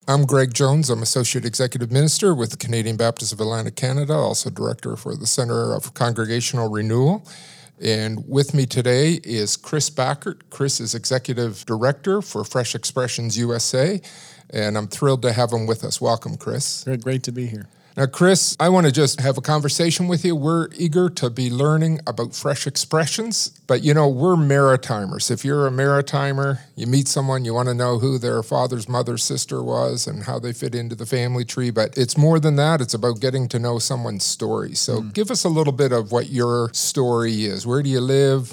I'm Greg Jones. I'm Associate Executive Minister with the Canadian Baptist of Atlantic Canada, also Director for the Center of Congregational Renewal. And with me today is Chris Backert. Chris is Executive Director for Fresh Expressions USA, and I'm thrilled to have him with us. Welcome, Chris. Great to be here. Now, Chris, I want to just have a conversation with you. We're eager to be learning about Fresh Expressions, but we're Maritimers. If you're a Maritimer, you meet someone, you want to know who their father's mother's sister was and how they fit into the family tree, but it's more than that. It's about getting to know someone's story. So give us a little bit of what your story is. Where do you live?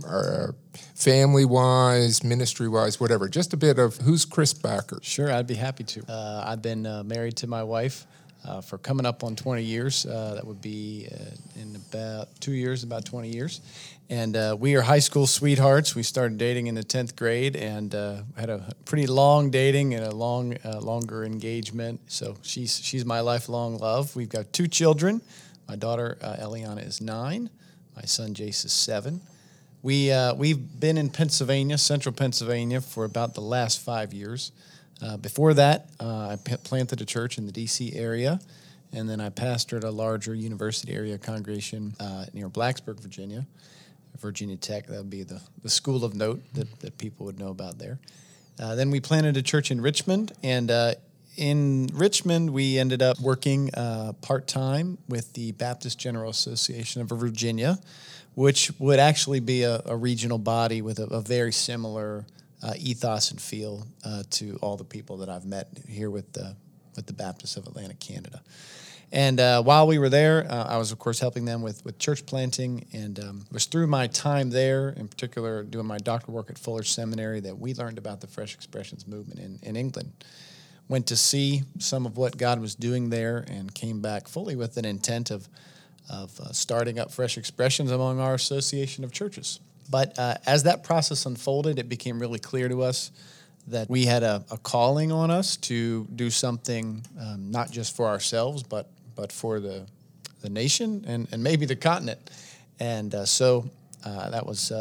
Family-wise, ministry-wise, whatever. Just a bit of who's Chris Backert. Sure, I'd be happy to. I've been married to my wife for coming up on 20 years. That would be in about 2 years, about 20 years. And we are high school sweethearts. We started dating in the 10th grade and had a pretty long dating and a longer engagement. So she's my lifelong love. We've got 2 children. My daughter, Eliana, is 9. My son, Jace, is 7. We've been in Pennsylvania, central Pennsylvania, for about the last 5 years. Before that, I planted a church in the D.C. area, and then I pastored a larger university area congregation near Blacksburg, Virginia Tech. That would be the school of note that people would know about there. Then we planted a church in Richmond, and in Richmond, we ended up working part-time with the Baptist General Association of Virginia, which would actually be a regional body with a very similar ethos and feel to all the people that I've met here with the Baptists of Atlantic Canada. And while we were there, I was, of course, helping them with church planting, and it was through my time there, in particular doing my doctoral work at Fuller Seminary, that we learned about the Fresh Expressions movement in England. Went to see some of what God was doing there and came back fully with an intent of starting up Fresh Expressions among our association of churches. But as that process unfolded, it became really clear to us that we had a calling on us to do something not just for ourselves, but for the nation and maybe the continent. And so that was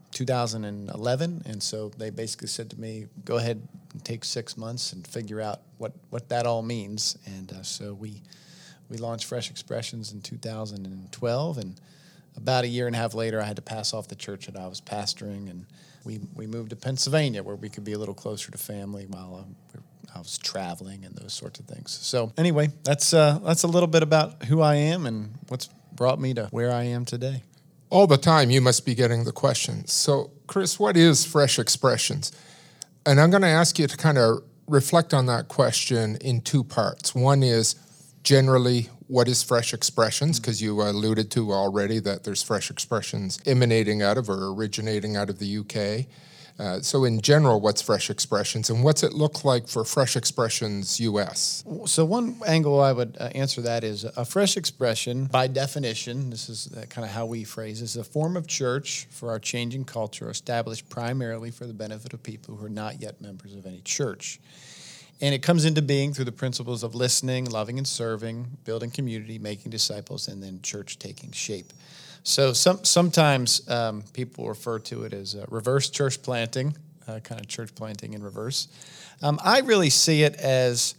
2011. And so they basically said to me, go ahead and take 6 months and figure out what that all means. And so we launched Fresh Expressions in 2012, and about a year and a half later, I had to pass off the church that I was pastoring, and we moved to Pennsylvania, where we could be a little closer to family while I was traveling and those sorts of things. So anyway, that's a little bit about who I am and what's brought me to where I am today. All the time, you must be getting the questions. So, Chris, what is Fresh Expressions? And I'm going to ask you to kind of reflect on that question in 2 parts. One is generally, what is Fresh Expressions? Because you alluded to already that there's Fresh Expressions emanating out of or originating out of the UK. So in general, what's Fresh Expressions, and what's it look like for Fresh Expressions US? So one angle I would answer that is a fresh expression, by definition, this is kind of how we phrase it, is a form of church for our changing culture established primarily for the benefit of people who are not yet members of any church. And it comes into being through the principles of listening, loving and serving, building community, making disciples, and then church taking shape. So sometimes people refer to it as reverse church planting, kind of church planting in reverse. I really see it as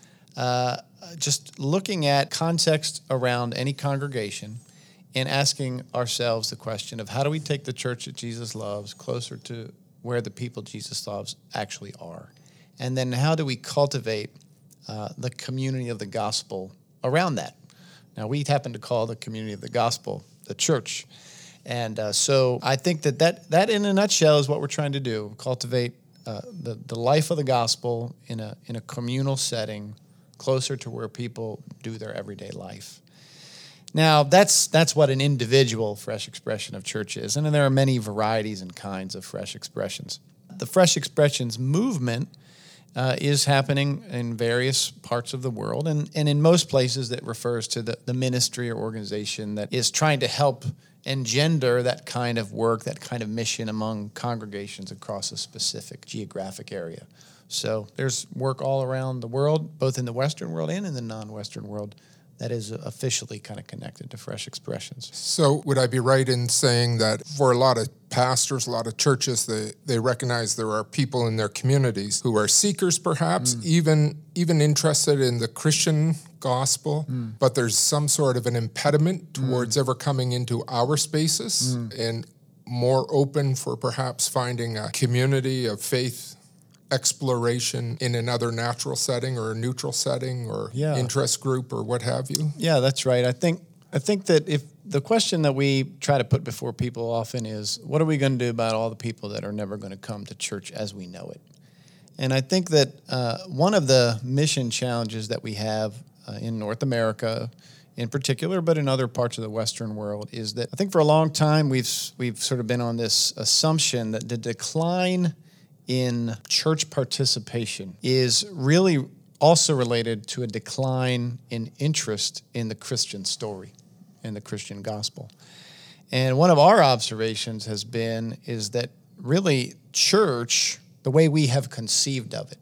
just looking at context around any congregation and asking ourselves the question of how do we take the church that Jesus loves closer to where the people Jesus loves actually are? And then how do we cultivate the community of the gospel around that? Now, we happen to call the community of the gospel the church. And so I think that in a nutshell is what we're trying to do, cultivate the life of the gospel in a communal setting closer to where people do their everyday life. Now, that's what an individual fresh expression of church is. And then there are many varieties and kinds of fresh expressions. The Fresh Expressions movement is happening in various parts of the world, and in most places that refers to the ministry or organization that is trying to help engender that kind of work, that kind of mission among congregations across a specific geographic area. So there's work all around the world, both in the Western world and in the non-Western world, that is officially kind of connected to Fresh Expressions. So would I be right in saying that for a lot of pastors, a lot of churches, they recognize there are people in their communities who are seekers perhaps, even interested in the Christian gospel, but there's some sort of an impediment towards ever coming into our spaces and more open for perhaps finding a community of faith exploration in another natural setting or a neutral setting or interest group or what have you? Yeah, that's right. I think that if the question that we try to put before people often is, what are we going to do about all the people that are never going to come to church as we know it? And I think that one of the mission challenges that we have in North America in particular, but in other parts of the Western world, is that I think for a long time we've sort of been on this assumption that the decline in church participation is really also related to a decline in interest in the Christian story, in the Christian gospel. And one of our observations is that really church, the way we have conceived of it,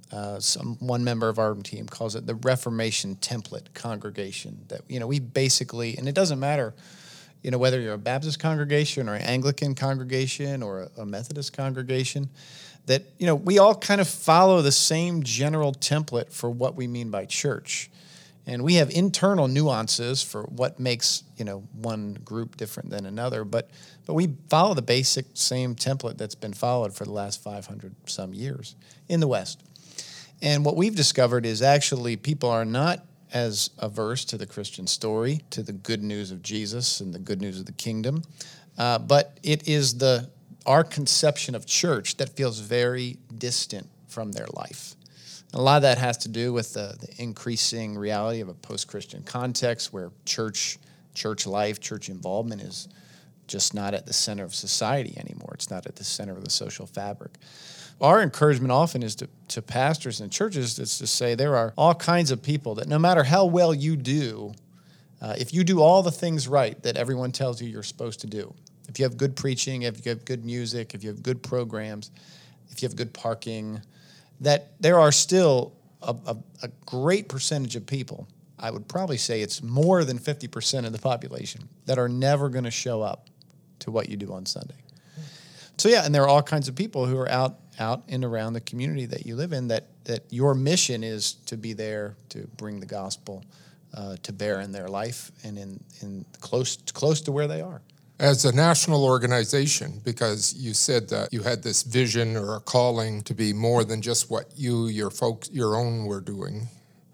one member of our team calls it the Reformation template congregation, that, we basically, and it doesn't matter, whether you're a Baptist congregation or an Anglican congregation or a Methodist congregation, that, we all kind of follow the same general template for what we mean by church. And we have internal nuances for what makes, one group different than another, but we follow the basic same template that's been followed for the last 500 some years in the West. And what we've discovered is actually people are not as averse to the Christian story, to the good news of Jesus and the good news of the kingdom, but it is our conception of church that feels very distant from their life. And a lot of that has to do with the increasing reality of a post-Christian context where church life, church involvement is just not at the center of society anymore. It's not at the center of the social fabric. Our encouragement often is to pastors and churches is to say there are all kinds of people that no matter how well you do, if you do all the things right that everyone tells you you're supposed to do, if you have good preaching, if you have good music, if you have good programs, if you have good parking, that there are still a great percentage of people, I would probably say it's more than 50% of the population, that are never going to show up to what you do on Sunday. So and there are all kinds of people who are out and around the community that you live in that your mission is to be there to bring the gospel to bear in their life and in close to where they are. As a national organization, because you said that you had this vision or a calling to be more than just what your folks, your own were doing.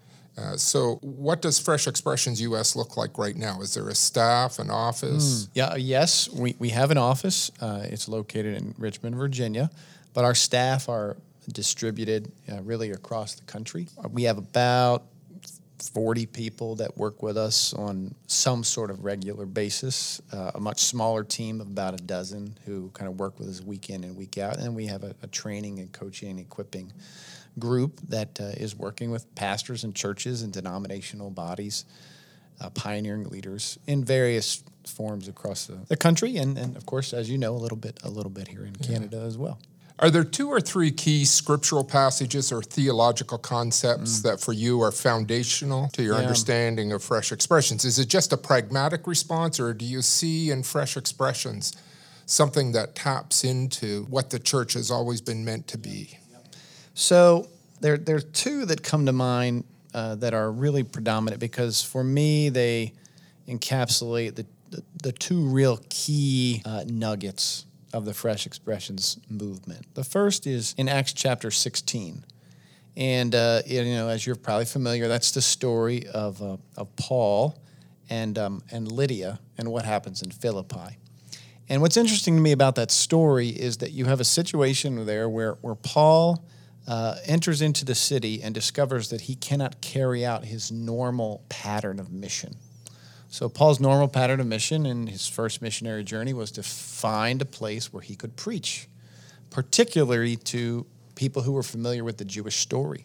So what does Fresh Expressions US look like right now? Is there a staff, an office? Yes, we have an office. It's located in Richmond, Virginia, but our staff are distributed really across the country. We have about 40 people that work with us on some sort of regular basis, a much smaller team of about a dozen who kind of work with us week in and week out. And we have a training and coaching and equipping group that is working with pastors and churches and denominational bodies, pioneering leaders in various forms across the country. And of course, as you know, a little bit here in Canada as well. Are there 2 or 3 key scriptural passages or theological concepts that for you are foundational to your understanding of Fresh Expressions? Is it just a pragmatic response, or do you see in Fresh Expressions something that taps into what the church has always been meant to be? So there are 2 that come to mind that are really predominant because for me they encapsulate the 2 real key nuggets of the Fresh Expressions movement. The first is in Acts chapter 16. And, as you're probably familiar, that's the story of Paul and Lydia and what happens in Philippi. And what's interesting to me about that story is that you have a situation there where Paul enters into the city and discovers that he cannot carry out his normal pattern of mission. So Paul's normal pattern of mission in his first missionary journey was to find a place where he could preach, particularly to people who were familiar with the Jewish story.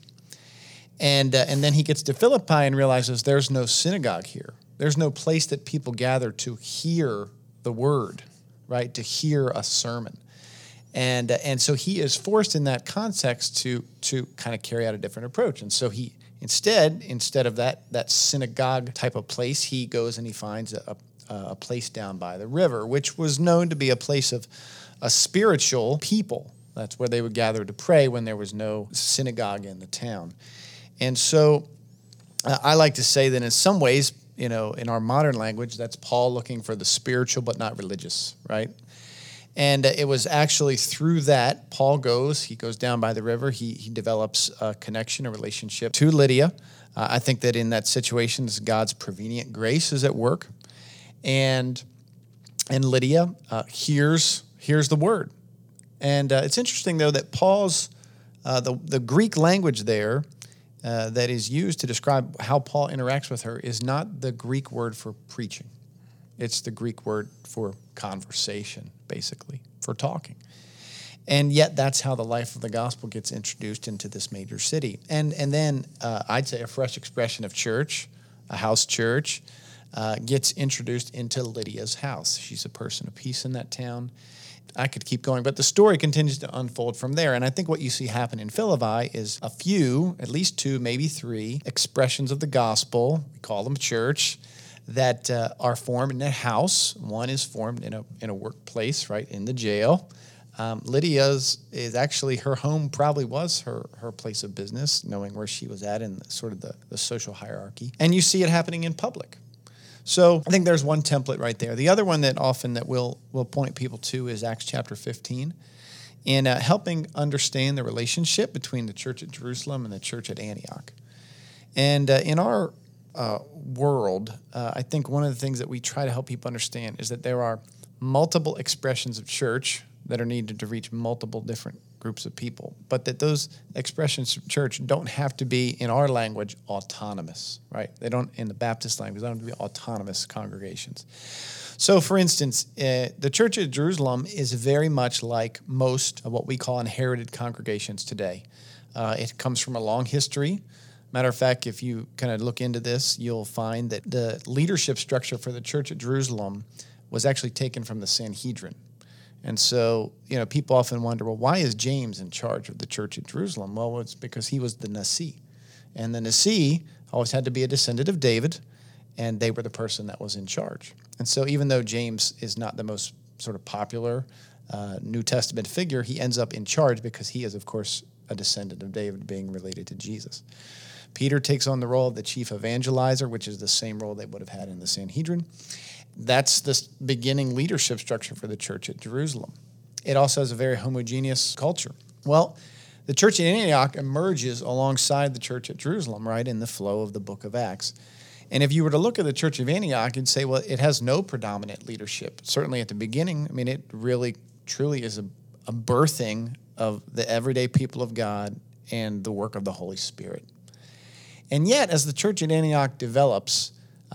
And then he gets to Philippi and realizes there's no synagogue here. There's no place that people gather to hear the word, right, to hear a sermon. And so he is forced in that context to kind of carry out a different approach. And so he Instead of that synagogue type of place, he goes and he finds a place down by the river, which was known to be a place of a spiritual people. That's where they would gather to pray when there was no synagogue in the town. And so I like to say that in some ways, in our modern language, that's Paul looking for the spiritual but not religious, right? And it was actually through that Paul goes down by the river. He develops a connection, a relationship to Lydia. I think that in that situation, God's prevenient grace is at work. And Lydia hears the word. And it's interesting, though, that Paul's, the Greek language there that is used to describe how Paul interacts with her is not the Greek word for preaching. It's the Greek word for conversation, basically, for talking. And yet that's how the life of the gospel gets introduced into this major city. And then I'd say a fresh expression of church, a house church, gets introduced into Lydia's house. She's a person of peace in that town. I could keep going, but the story continues to unfold from there. And I think what you see happen in Philippi is a few, at least 2, maybe 3, expressions of the gospel, we call them church, that are formed in a house. One is formed in a workplace, right, in the jail. Lydia's is actually, her home probably was her place of business, knowing where she was at in sort of the social hierarchy. And you see it happening in public. So I think there's one template right there. The other one that we'll point people to is Acts chapter 15, in helping understand the relationship between the church at Jerusalem and the church at Antioch. And in our world, I think one of the things that we try to help people understand is that there are multiple expressions of church that are needed to reach multiple different groups of people, but that those expressions of church don't have to be, in our language, autonomous, right? They don't, in the Baptist language, they don't have to be autonomous congregations. So, for instance, the Church at Jerusalem is very much like most of what we call inherited congregations today. It comes from a long history. Matter of fact, if you kind of look into this, you'll find that the leadership structure for the Church at Jerusalem was actually taken from the Sanhedrin. And so, people often wonder, well, why is James in charge of the church at Jerusalem? Well, it's because he was the Nasi. And the Nasi always had to be a descendant of David, and they were the person that was in charge. And so even though James is not the most sort of popular New Testament figure, he ends up in charge because he is, of course, a descendant of David, being related to Jesus. Peter takes on the role of the chief evangelizer, which is the same role they would have had in the Sanhedrin. That's the beginning leadership structure for the church at Jerusalem. It also has a very homogeneous culture. Well, the church at Antioch emerges alongside the church at Jerusalem, right, in the flow of the book of Acts. And if you were to look at the church of Antioch, you'd say, well, it has no predominant leadership. Certainly at the beginning, it really, truly is a birthing of the everyday people of God and the work of the Holy Spirit. And yet, as the church at Antioch develops,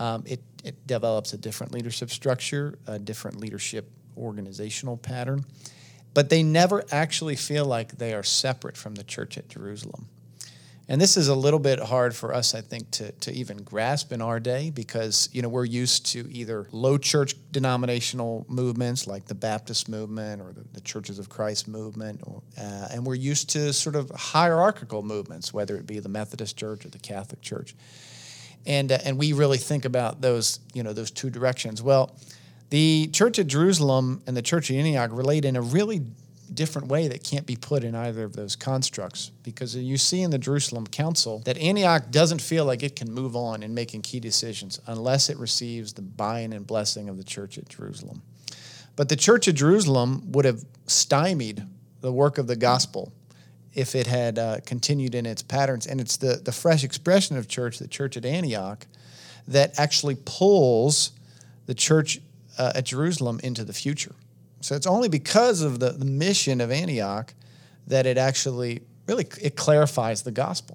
it develops a different leadership structure, a different leadership organizational pattern, but they never actually feel like they are separate from the church at Jerusalem. And this is a little bit hard for us, I think, to even grasp in our day because, we're used to either low church denominational movements like the Baptist movement or the Churches of Christ movement, and we're used to sort of hierarchical movements, whether it be the Methodist Church or the Catholic Church. And we really think about those two directions. Well, the church at Jerusalem and the church at Antioch relate in a really different way that can't be put in either of those constructs, because you see in the Jerusalem Council that Antioch doesn't feel like it can move on in making key decisions unless it receives the buy-in and blessing of the church at Jerusalem. But the church at Jerusalem would have stymied the work of the gospel if it had continued in its patterns. And it's the fresh expression of church, the church at Antioch, that actually pulls the church at Jerusalem into the future. So it's only because of the mission of Antioch that it actually it clarifies the gospel.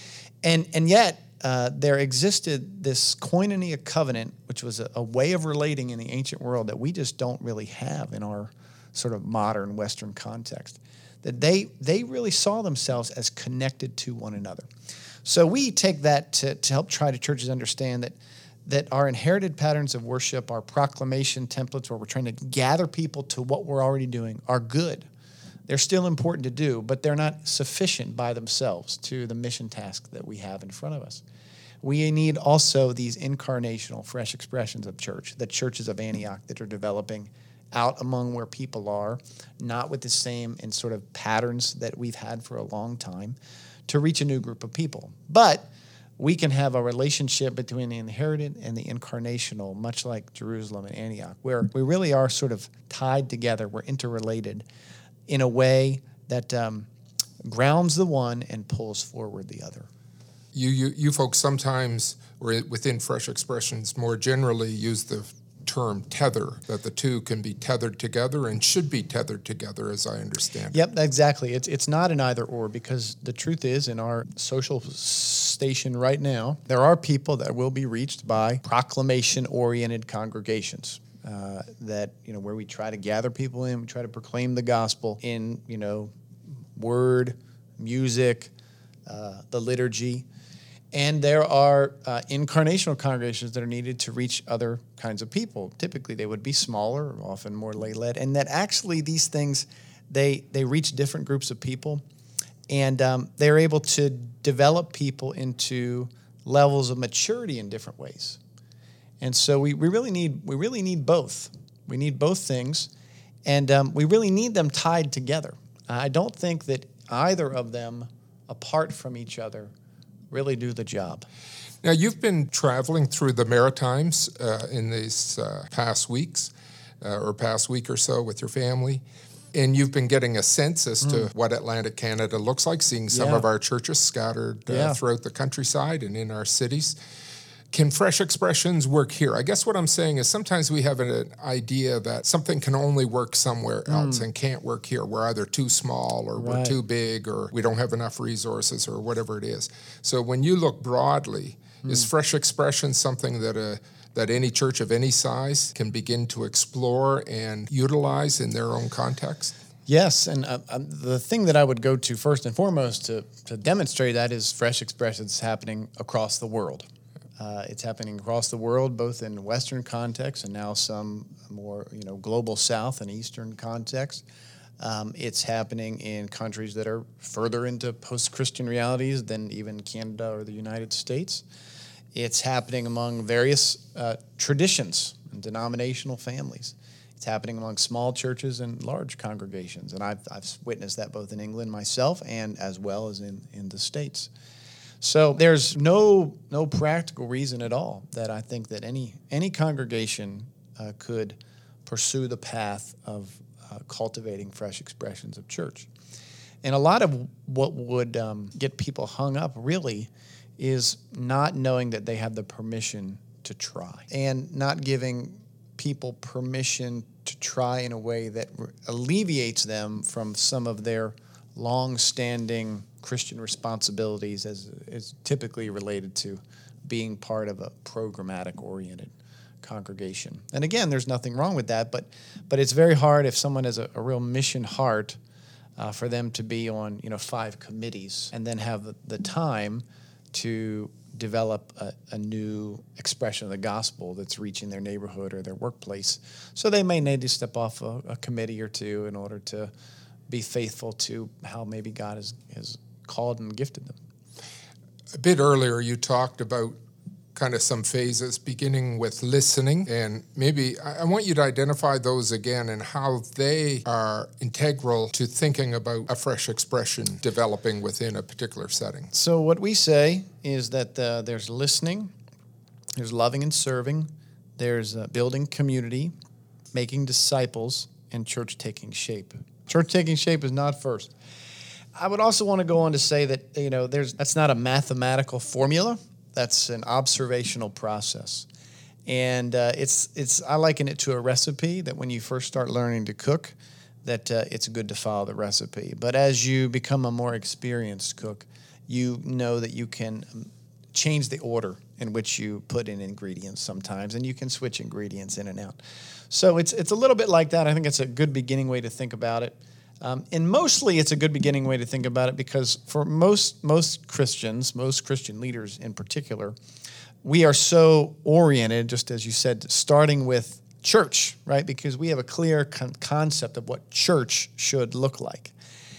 And yet there existed this koinonia covenant, which was a way of relating in the ancient world that we just don't really have in our sort of modern Western context, that they really saw themselves as connected to one another. So we take that to help try to churches understand that our inherited patterns of worship, our proclamation templates where we're trying to gather people to what we're already doing are good. They're still important to do, but they're not sufficient by themselves to the mission task that we have in front of us. We need also these incarnational, fresh expressions of church, the churches of Antioch that are developing out among where people are, not with the same and sort of patterns that we've had for a long time, to reach a new group of people. But we can have a relationship between the inherited and the incarnational, much like Jerusalem and Antioch, where we really are sort of tied together, we're interrelated in a way that grounds the one and pulls forward the other. You folks sometimes, or within Fresh Expressions more generally, use the term tether, that the two can be tethered together and should be tethered together, as I understand it. Yep, exactly. It's not an either or, because the truth is, in our social station right now, there are people that will be reached by proclamation-oriented congregations. That, where we try to gather people in, we try to proclaim the gospel in, word, music, the liturgy. And there are incarnational congregations that are needed to reach other kinds of people. Typically, they would be smaller, often more lay-led, and that actually these things, they reach different groups of people, and they're able to develop people into levels of maturity in different ways. And so we really need both. We need both things, and we really need them tied together. I don't think that either of them, apart from each other, really do the job. Now, you've been traveling through the Maritimes in these past weeks, or past week or so with your family, and you've been getting a sense as to what Atlantic Canada looks like, seeing some of our churches scattered throughout the countryside and in our cities. Can Fresh Expressions work here? I guess what I'm saying is sometimes we have an idea that something can only work somewhere else and can't work here. We're either too small or we're too big or we don't have enough resources or whatever it is. So when you look broadly, is Fresh Expressions something that any church of any size can begin to explore and utilize in their own context? Yes, and the thing that I would go to first and foremost to demonstrate that is Fresh Expressions happening across the world. It's happening across the world, both in Western context and now some more, global South and Eastern context. It's happening in countries that are further into post-Christian realities than even Canada or the United States. It's happening among various traditions and denominational families. It's happening among small churches and large congregations, and I've witnessed that both in England myself and as well as in the States. So there's no practical reason at all that I think that any congregation could pursue the path of cultivating fresh expressions of church. And a lot of what would get people hung up really is not knowing that they have the permission to try and not giving people permission to try in a way that alleviates them from some of their long-standing Christian responsibilities as typically related to being part of a programmatic-oriented congregation. And again, there's nothing wrong with that, but it's very hard if someone has a real mission heart for them to be on 5 committees and then have the time to develop a new expression of the gospel that's reaching their neighborhood or their workplace. So they may need to step off a committee or two in order to be faithful to how maybe God has called and gifted them. A bit earlier, you talked about kind of some phases, beginning with listening, and maybe I want you to identify those again and how they are integral to thinking about a fresh expression developing within a particular setting. So what we say is that there's listening, there's loving and serving, there's building community, making disciples, and church taking shape. Church taking shape is not first. I would also want to go on to say that that's not a mathematical formula. That's an observational process, and I liken it to a recipe that when you first start learning to cook, that it's good to follow the recipe. But as you become a more experienced cook, you know that you can change the order in which you put in ingredients sometimes, and you can switch ingredients in and out. So it's a little bit like that. I think it's a good beginning way to think about it. And mostly it's a good beginning way to think about it because for most Christians, most Christian leaders in particular, we are so oriented, just as you said, starting with church, right? Because we have a clear concept of what church should look like.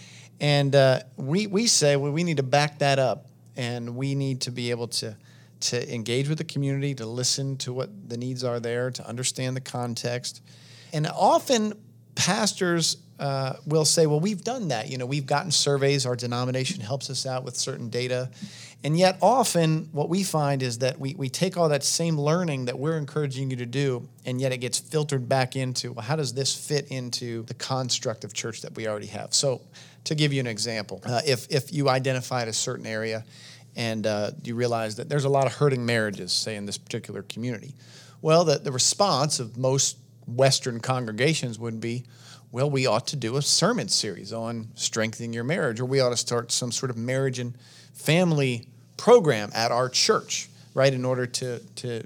And we say, well, we need to back that up, and we need to be able to engage with the community, to listen to what the needs are there, to understand the context. And often pastors will say, well, we've done that. We've gotten surveys. Our denomination helps us out with certain data. And yet often what we find is that we take all that same learning that we're encouraging you to do, and yet it gets filtered back into, well, how does this fit into the construct of church that we already have? So to give you an example, if you identified a certain area and you realize that there's a lot of hurting marriages, say, in this particular community, well, the response of most Western congregations would be, well, we ought to do a sermon series on strengthening your marriage, or we ought to start some sort of marriage and family program at our church, right, in order to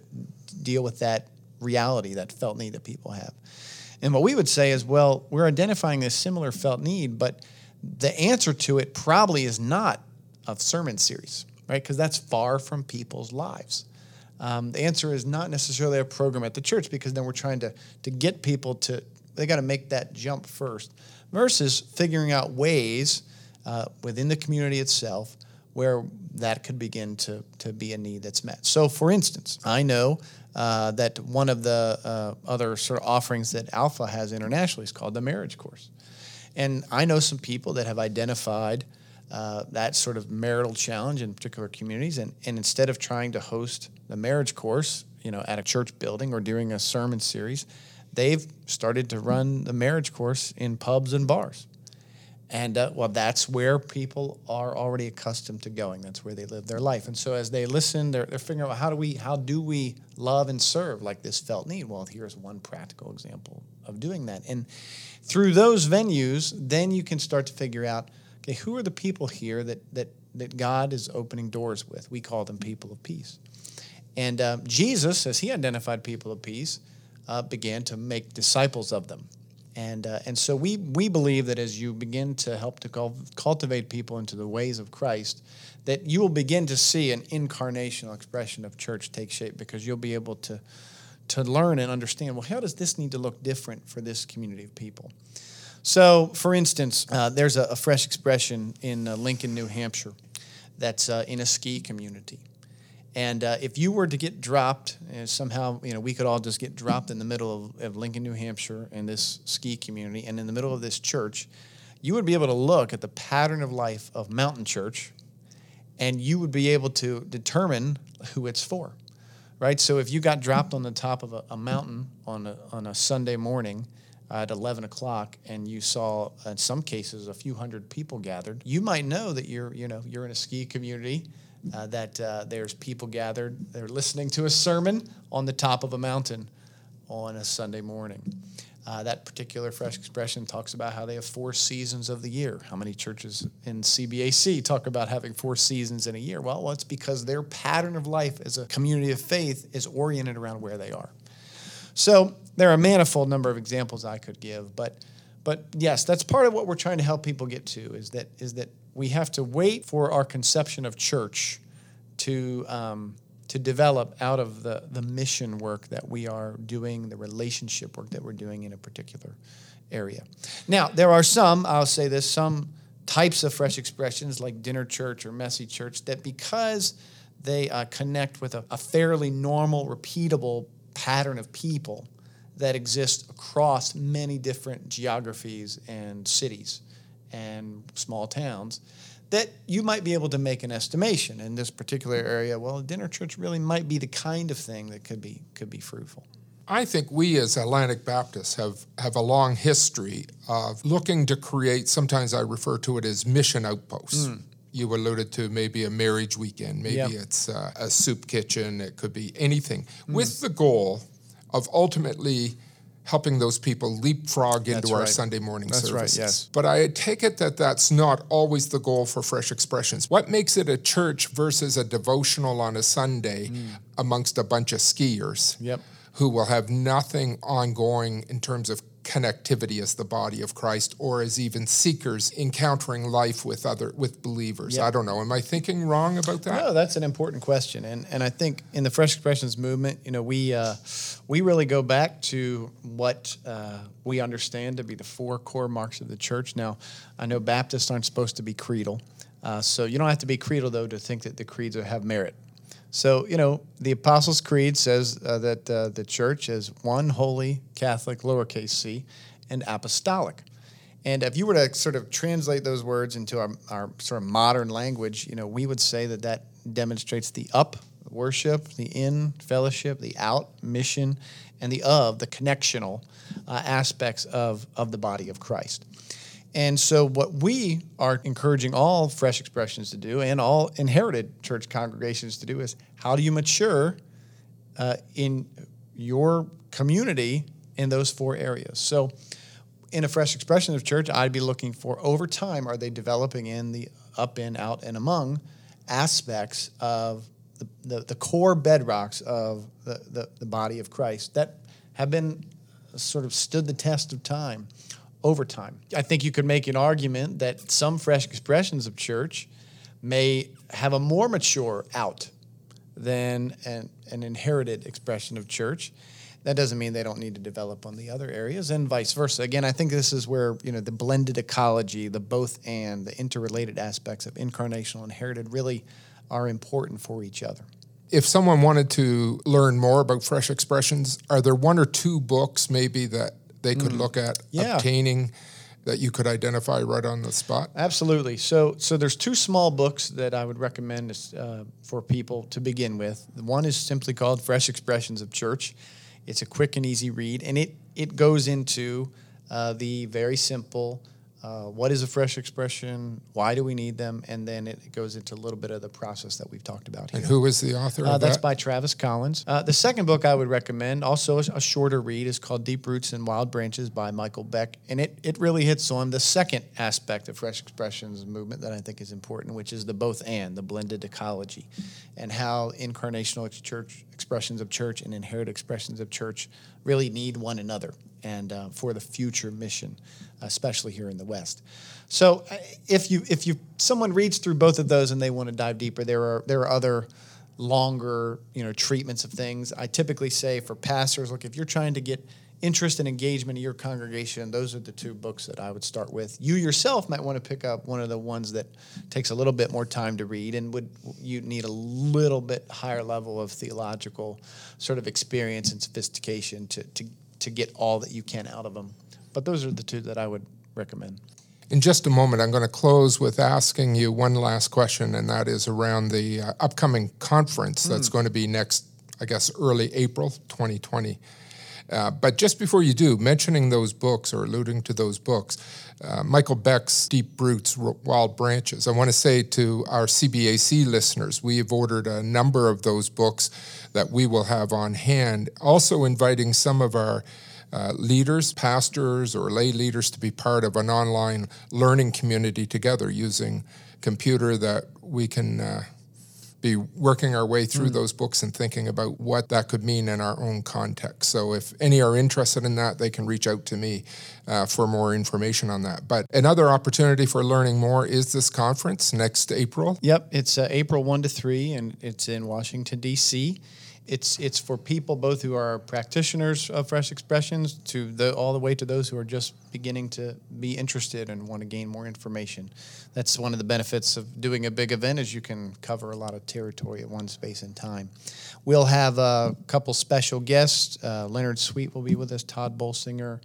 deal with that reality, that felt need that people have. And what we would say is, well, we're identifying this similar felt need, but the answer to it probably is not a sermon series, right, because that's far from people's lives. The answer is not necessarily a program at the church, because then we're trying to get people to, they got to make that jump first, versus figuring out ways within the community itself where that could begin to be a need that's met. So, for instance, I know that one of the other sort of offerings that Alpha has internationally is called the Marriage Course. And I know some people that have identified that sort of marital challenge in particular communities, and instead of trying to host the Marriage Course, at a church building or during a sermon series, they've started to run the Marriage Course in pubs and bars. And, that's where people are already accustomed to going. That's where they live their life. And so as they listen, they're figuring out, how do we love and serve like this felt need? Well, here's one practical example of doing that. And through those venues, then you can start to figure out, okay, who are the people here that God is opening doors with? We call them people of peace. And Jesus, as he identified people of peace, began to make disciples of them. And so we believe that as you begin to help to cultivate people into the ways of Christ, that you will begin to see an incarnational expression of church take shape, because you'll be able to learn and understand, well, how does this need to look different for this community of people? So, for instance, there's a fresh expression in Lincoln, New Hampshire, that's in a ski community. And if you were to get dropped, somehow, we could all just get dropped in the middle of Lincoln, New Hampshire, in this ski community, and in the middle of this church, you would be able to look at the pattern of life of Mountain Church, and you would be able to determine who it's for, right? So if you got dropped on the top of a mountain on a Sunday morning at 11 o'clock, and you saw, in some cases, a few hundred people gathered, you might know that you're in a ski community, that there's people gathered, they're listening to a sermon on the top of a mountain on a Sunday morning. That particular fresh expression talks about how they have 4 seasons of the year. How many churches in CBAC talk about having 4 seasons in a year? Well, it's because their pattern of life as a community of faith is oriented around where they are. So there are a manifold number of examples I could give, but yes, that's part of what we're trying to help people get to, is that we have to wait for our conception of church to develop out of the mission work that we are doing, the relationship work that we're doing in a particular area. Now, there are some types of fresh expressions like dinner church or messy church that, because they connect with a fairly normal, repeatable pattern of people that exist across many different geographies and cities and small towns, that you might be able to make an estimation in this particular area. Well, a dinner church really might be the kind of thing that could be fruitful. I think we as Atlantic Baptists have a long history of looking to create, sometimes I refer to it as mission outposts. You alluded to maybe a marriage weekend, maybe it's a soup kitchen, it could be anything, with the goal of ultimately helping those people leapfrog into our Sunday morning services. That's right, yes. But I take it that that's not always the goal for Fresh Expressions. What makes it a church versus a devotional on a Sunday amongst a bunch of skiers who will have nothing ongoing in terms of connectivity as the body of Christ, or as even seekers encountering life with believers? Yep. I don't know. Am I thinking wrong about that? No, that's an important question, and I think in the Fresh Expressions movement, we really go back to what we understand to be the 4 core marks of the church. Now, I know Baptists aren't supposed to be creedal, so you don't have to be creedal though to think that the creeds have merit. So, the Apostles' Creed says that the church is one, holy, Catholic, lowercase c, and apostolic. And if you were to sort of translate those words into our sort of modern language, we would say that demonstrates the up, worship, the in, fellowship, the out, mission, and the of, the connectional aspects of the body of Christ. And so what we are encouraging all Fresh Expressions to do and all inherited church congregations to do is, how do you mature in your community in those 4 areas? So in a Fresh Expression of church, I'd be looking for, over time, are they developing in the up, in, out, and among aspects of the core bedrocks of the body of Christ that have been sort of stood the test of time over time. I think you could make an argument that some Fresh Expressions of church may have a more mature out than an inherited expression of church. That doesn't mean they don't need to develop on the other areas, and vice versa. Again, I think this is where the blended ecology, the both and, the interrelated aspects of incarnational and inherited really are important for each other. If someone wanted to learn more about Fresh Expressions, are there 1 or 2 books maybe that they could look at obtaining that you could identify right on the spot? Absolutely. So there's 2 small books that I would recommend for people to begin with. One is simply called Fresh Expressions of Church. It's a quick and easy read, and it goes into the very simple, what is a fresh expression, why do we need them, and then it goes into a little bit of the process that we've talked about here. And who is the author of that? That's by Travis Collins. The second book I would recommend, also a shorter read, is called Deep Roots and Wild Branches by Michael Beck, and it really hits on the second aspect of Fresh Expressions movement that I think is important, which is the both and, the blended ecology, and how incarnational church expressions of church and inherited expressions of church really need one another and for the future mission, especially here in the West. So if someone reads through both of those and they want to dive deeper, there are other longer treatments of things. I typically say for pastors, look, if you're trying to get interest and engagement in your congregation, those are the 2 books that I would start with. You yourself might want to pick up one of the ones that takes a little bit more time to read, and you need a little bit higher level of theological sort of experience and sophistication to get all that you can out of them. But those are the 2 that I would recommend. In just a moment, I'm going to close with asking you one last question, and that is around the upcoming conference that's going to be next, I guess, early April 2020. But just before you do, mentioning those books or alluding to those books, Michael Beck's Deep Roots, Wild Branches, I want to say to our CBAC listeners, we have ordered a number of those books that we will have on hand, also inviting some of our leaders, pastors, or lay leaders to be part of an online learning community together using computer that we can be working our way through those books and thinking about what that could mean in our own context. So if any are interested in that, they can reach out to me for more information on that. But another opportunity for learning more is this conference next April. Yep, it's April 1 to 3, and it's in Washington, D.C. It's for people both who are practitioners of Fresh Expressions all the way to those who are just beginning to be interested and want to gain more information. That's one of the benefits of doing a big event, is you can cover a lot of territory at one space and time. We'll have a couple special guests. Leonard Sweet will be with us, Todd Bolsinger,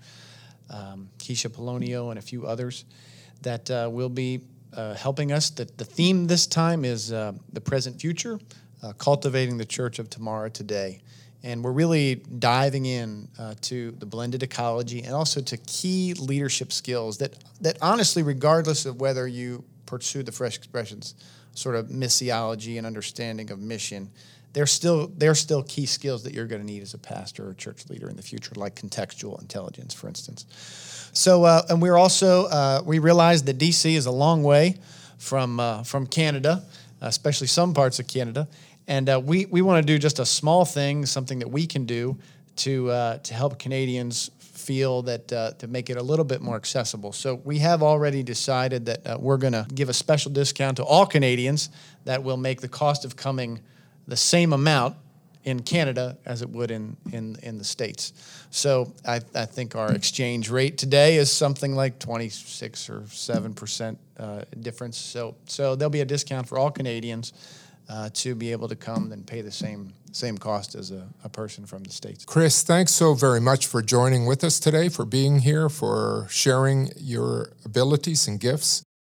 Keisha Polonio, and a few others that will be helping us. The theme this time is the present future, cultivating the church of tomorrow today. And we're really diving in to the blended ecology and also to key leadership skills that honestly, regardless of whether you pursue the Fresh Expressions sort of missiology and understanding of mission, they're still key skills that you're going to need as a pastor or church leader in the future, like contextual intelligence, for instance. So, and we're also, we realize that DC is a long way from Canada, especially some parts of Canada. And we want to do just a small thing, something that we can do to help Canadians feel that to make it a little bit more accessible. So we have already decided that we're going to give a special discount to all Canadians that will make the cost of coming the same amount in Canada as it would in the States. So I think our exchange rate today is something like 26 or 7% difference. So there'll be a discount for all Canadians to be able to come and pay the same cost as a person from the States. Chris, thanks so very much for joining with us today, for being here, for sharing your abilities and gifts.